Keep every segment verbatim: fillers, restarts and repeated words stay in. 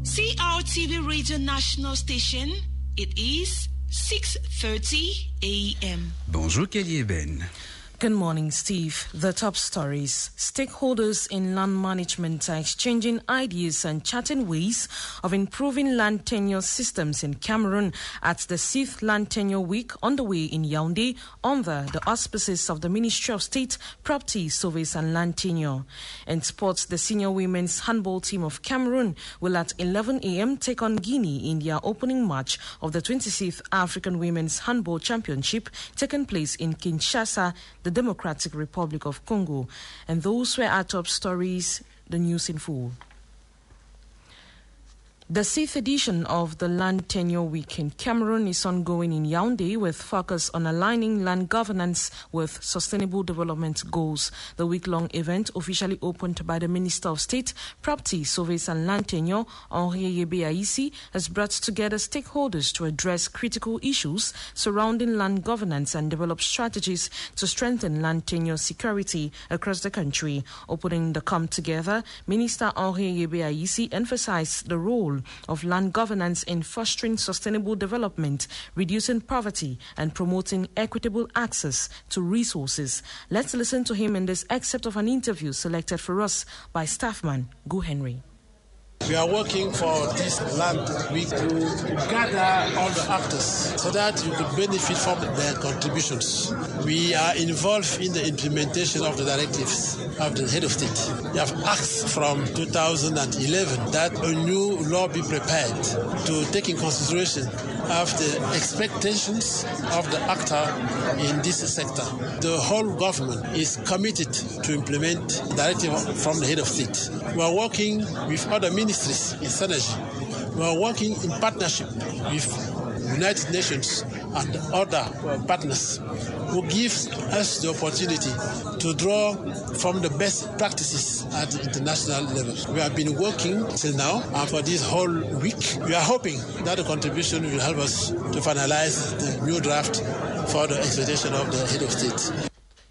C R T V Radio National Station, it is six thirty a m. Bonjour Kelly Ben. Good morning, Steve. The top stories. Stakeholders in land management are exchanging ideas and charting ways of improving land tenure systems in Cameroon at the sixth Land Tenure Week underway in Yaoundé under the auspices of the Ministry of State, Property, Surveys and Land Tenure. In sports, the senior women's handball team of Cameroon will at eleven a m take on Guinea in their opening match of the twenty-sixth African Women's Handball Championship taking place in Kinshasa, the Democratic Republic of Congo. And those were our top stories. The news in full. The sixth edition of the Land Tenure Week in Cameroon is ongoing in Yaoundé with focus on aligning land governance with sustainable development goals. The week-long event, officially opened by the Minister of State, Property, Surveys and Land Tenure, Henri Eyebe Aissi, has brought together stakeholders to address critical issues surrounding land governance and develop strategies to strengthen land tenure security across the country. Opening the come together, Minister Henri Eyebe Aissi emphasized the role of land governance in fostering sustainable development, reducing poverty, and promoting equitable access to resources. Let's listen to him in this excerpt of an interview selected for us by staffman Go Henry. We are working for this land week to gather all the actors so that you could benefit from their contributions. We are involved in the implementation of the directives of the head of state. We have asked from two thousand eleven that a new law be prepared to take in consideration of the expectations of the actor in this sector. The whole government is committed to implement the directive from the head of state. We are working with other ministries in synergy. We are working in partnership with United Nations and other partners who gives us the opportunity to draw from the best practices at the international level. We have been working till now, and for this whole week, we are hoping that the contribution will help us to finalize the new draft for the expectation of the head of state.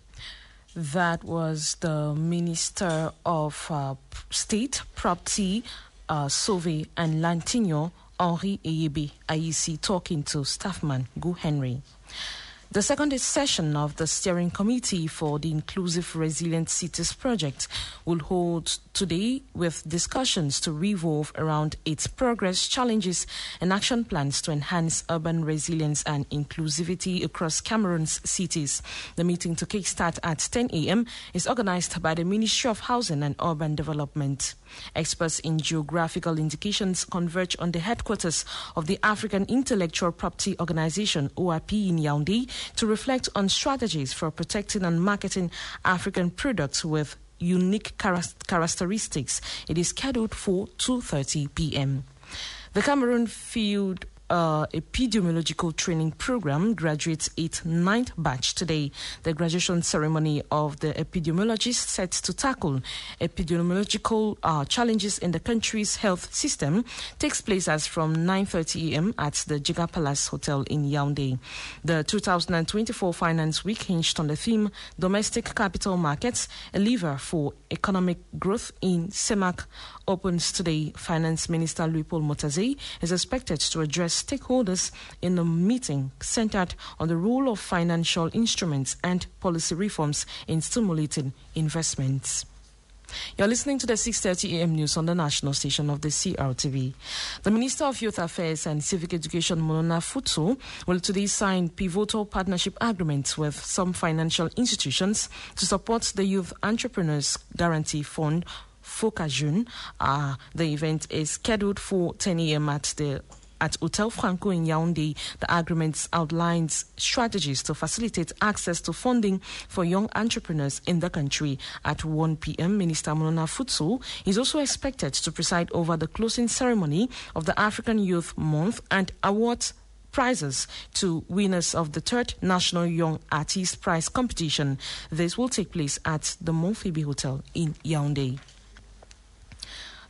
That was the Minister of uh, State, Property, uh, Survey and Land Tenure, Henri Eyebe Aissi, talking to staffman Go Henry. The second session of the Steering Committee for the Inclusive Resilient Cities Project will hold today with discussions to revolve around its progress, challenges, and action plans to enhance urban resilience and inclusivity across Cameroon's cities. The meeting, to kickstart at ten a m, is organized by the Ministry of Housing and Urban Development. Experts in geographical indications converge on the headquarters of the African Intellectual Property Organization, O I P, in Yaoundé, to reflect on strategies for protecting and marketing African products with unique characteristics. It is scheduled for two thirty p m. The Cameroon Field Uh, epidemiological training program graduates its ninth batch today. The graduation ceremony of the epidemiologists set to tackle epidemiological uh, challenges in the country's health system takes place as from nine thirty a m at the Jiga Palace Hotel in Yaoundé. The two thousand twenty-four Finance Week hinged on the theme Domestic Capital Markets, a lever for economic growth in C E M A C, opens today. Finance Minister Louis-Paul Motazei is expected to address stakeholders in a meeting centered on the role of financial instruments and policy reforms in stimulating investments. You're listening to the six thirty a m news on the national station of the C R T V. The Minister of Youth Affairs and Civic Education, Monona Futso, will today sign pivotal partnership agreements with some financial institutions to support the Youth Entrepreneurs Guarantee Fund, FOCAJUN. Uh, the event is scheduled for ten a m at the At Hotel Franco in Yaoundé. The agreement outlines strategies to facilitate access to funding for young entrepreneurs in the country. At one p m, Minister Monona Futso is also expected to preside over the closing ceremony of the African Youth Month and award prizes to winners of the third National Young Artist Prize competition. This will take place at the Montphoebe Hotel in Yaoundé.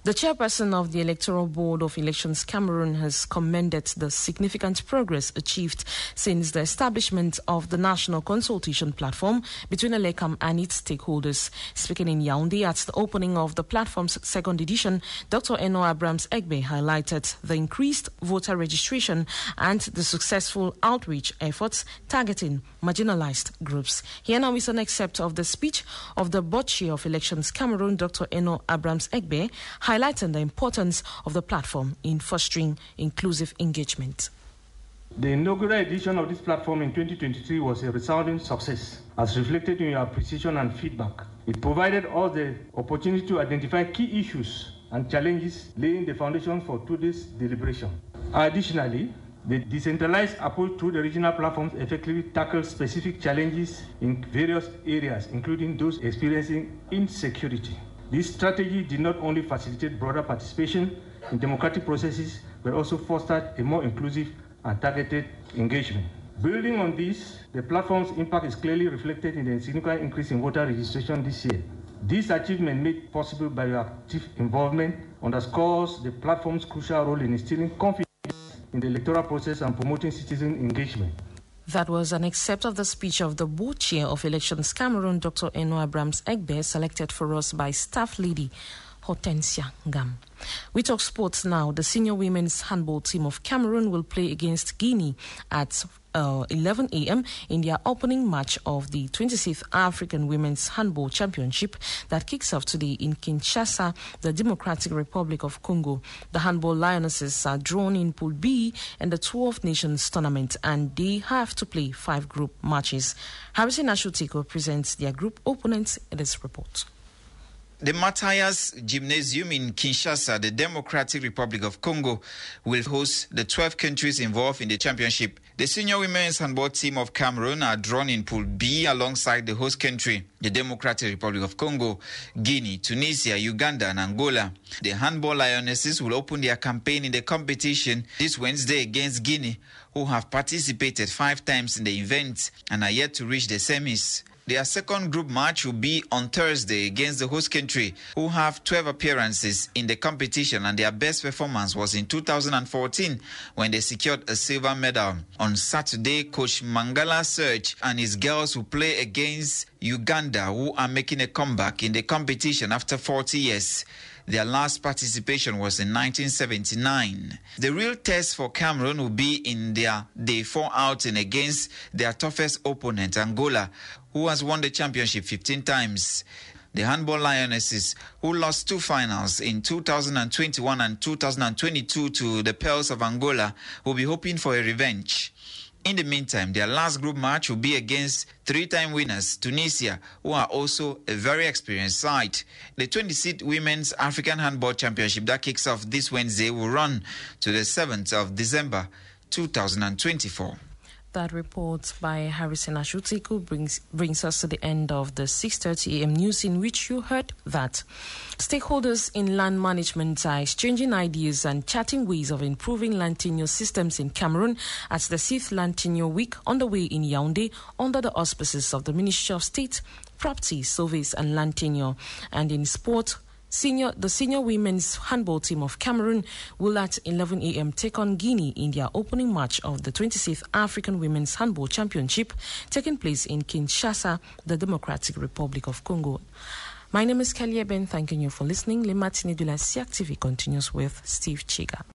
The chairperson of the Electoral Board of Elections Cameroon has commended the significant progress achieved since the establishment of the national consultation platform between ELECAM and its stakeholders. Speaking in Yaoundé at the opening of the platform's second edition, Doctor Eno Abrams Egbe highlighted the increased voter registration and the successful outreach efforts targeting marginalized groups. Here now is an excerpt of the speech of the Board Chair of Elections Cameroon, Doctor Eno Abrams Egbe, highlighting the importance of the platform in fostering inclusive engagement. The inaugural edition of this platform in twenty twenty-three was a resounding success, as reflected in your appreciation and feedback. It provided us the opportunity to identify key issues and challenges, laying the foundation for today's deliberation. Additionally, the decentralized approach to the regional platforms effectively tackles specific challenges in various areas, including those experiencing insecurity. This strategy did not only facilitate broader participation in democratic processes, but also fostered a more inclusive and targeted engagement. Building on this, the platform's impact is clearly reflected in the significant increase in voter registration this year. This achievement, made possible by your active involvement, underscores the platform's crucial role in instilling confidence in the electoral process and promoting citizen engagement. That was an excerpt of the speech of the Board Chair of Elections Cameroon, Doctor Eno Abrams Egbe, selected for us by Staff Lady Hortensia Ngam. We talk sports now. The senior women's handball team of Cameroon will play against Guinea at uh, eleven a.m. in their opening match of the twenty-sixth African Women's Handball Championship that kicks off today in Kinshasa, the Democratic Republic of Congo. The handball Lionesses are drawn in Pool B in the twelve Nations tournament, and they have to play five group matches. Harrison Ashutiko presents their group opponents in this report. The Matthias Gymnasium in Kinshasa, the Democratic Republic of Congo, will host the twelve countries involved in the championship. The senior women's handball team of Cameroon are drawn in Pool B alongside the host country, the Democratic Republic of Congo, Guinea, Tunisia, Uganda, and Angola. The handball Lionesses will open their campaign in the competition this Wednesday against Guinea, who have participated five times in the event and are yet to reach the semis. Their second group match will be on Thursday against the host country, who have twelve appearances in the competition, and their best performance was in two thousand fourteen when they secured a silver medal. On Saturday, Coach Mangala Serge and his girls will play against Uganda, who are making a comeback in the competition after forty years. Their last participation was in nineteen seventy-nine. The real test for Cameroon will be in their day four outing against their toughest opponent, Angola, who has won the championship fifteen times. The handball Lionesses, who lost two finals in two thousand twenty-one and two thousand twenty-two to the Pearls of Angola, will be hoping for a revenge. In the meantime, their last group match will be against three-time winners, Tunisia, who are also a very experienced side. The twenty-sixth Women's African Handball Championship that kicks off this Wednesday will run to the seventh of December, two thousand twenty-four. That report by Harrison Ashutiku brings brings us to the end of the six thirty a.m. news, in which you heard that stakeholders in land management are exchanging ideas and charting ways of improving land tenure systems in Cameroon at the sixth Land Tenure Week underway in Yaoundé under the auspices of the Ministry of State, Property, Surveys and Land Tenure. And in sport, Senior, the senior women's handball team of Cameroon will at eleven a.m. take on Guinea in their opening match of the twenty-sixth African Women's Handball Championship taking place in Kinshasa, the Democratic Republic of Congo. My name is Kelly Eben, thanking you for listening. Le Matinée de la S I A C T V continues with Steve Chiga.